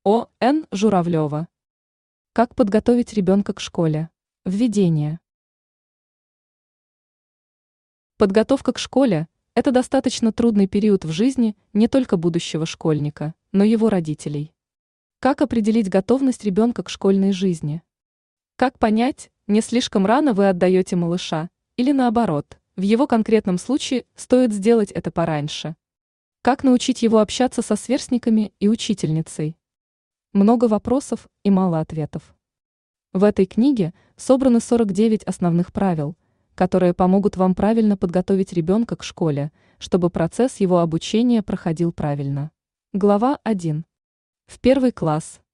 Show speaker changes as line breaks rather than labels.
О.Н. Журавлева. Как подготовить ребенка к школе? Введение. Подготовка к школе – это достаточно трудный период в жизни не только будущего школьника, но и его родителей. Как определить готовность ребенка к школьной жизни? Как понять, не слишком рано вы отдаете малыша, или наоборот, в его конкретном случае стоит сделать это пораньше? Как научить его общаться со сверстниками и учительницей? Много вопросов и мало ответов. В этой книге собраны 49 основных правил, которые помогут вам правильно подготовить ребенка к школе, чтобы процесс его обучения проходил правильно. Глава 1. В первый класс.